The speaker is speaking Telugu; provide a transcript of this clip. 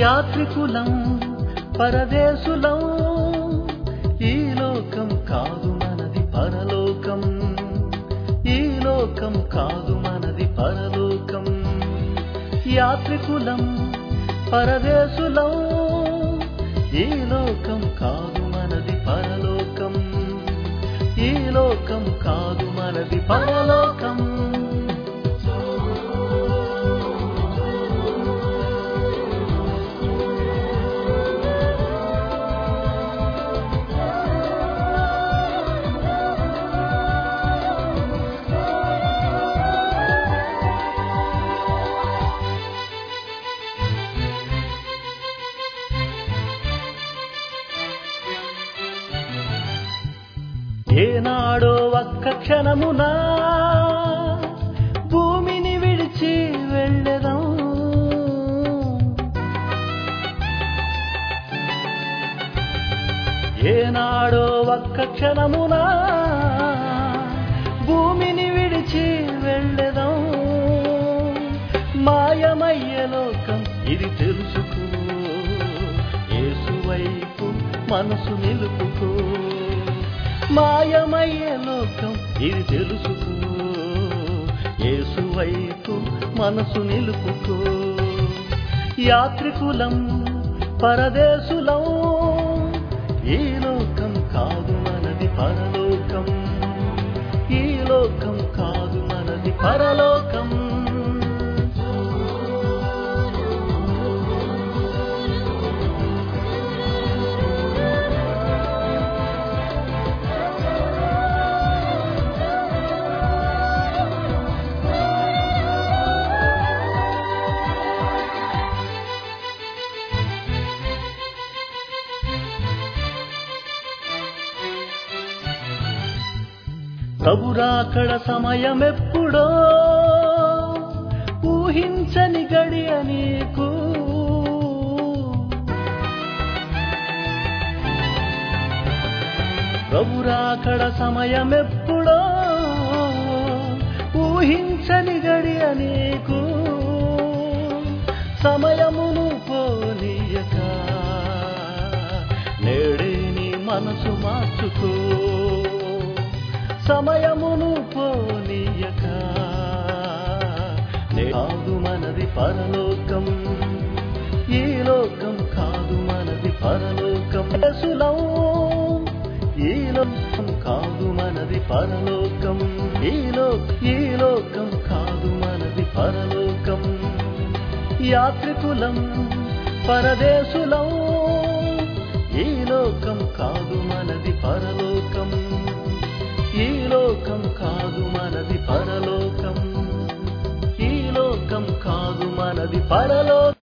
యాత్రికులం పరదేశులం, ఈ లోకం కాదు మనది పరలోకం, ఈ లోకం కాదు మనది పరలోకం. యాత్రికులం పరదేశులం, ఈ లోకం కాదు మనది పరలోకం, ఈ లోకం కాదు మనది పరలోకం. ఏనాడో ఒక్క క్షణమున భూమిని విడిచి వెళ్ళెదం, ఏనాడో ఒక్క క్షణమున భూమిని విడిచి వెళ్ళెదం. మాయమయ్యే లోకం ఇది తెలుసుకో, యేసువైపు మనసు నిలుపుకో. మాయమయ్యే లోకం ఇది తెలుసుకో, యేసువైపు మనసు నిలుపుకో. యాత్రికులం పరదేశులం, ఈ లోకం కాదు మనది పరలోకం, ఈ లోకం కాదు మనది పరలోకం. ప్రభురాకడ సమయమెప్పుడో ఊహించని గడియ నీకు, ప్రభురాకడ సమయమెప్పుడో ఊహించని గడియ నీకు. సమయమును పోనీయక నేడే నీ మనసు మార్చుకో, సమయమును పోనీయక కాదు మనది పరలోకం, ఈ లోకం కాదు మనది పరలోకం. యేసులం ఈ లోకం కాదు మనది పరలోకం, ఈ లోకం కాదు మనది పరలోకం. యాత్రికులం పరదేశులం, ఈ లోకం కాదు మనది పరలోకం, ఈ లోకం కాదు మనది పరలోకం, ఈ లోకం కాదు మనది పరలోకం.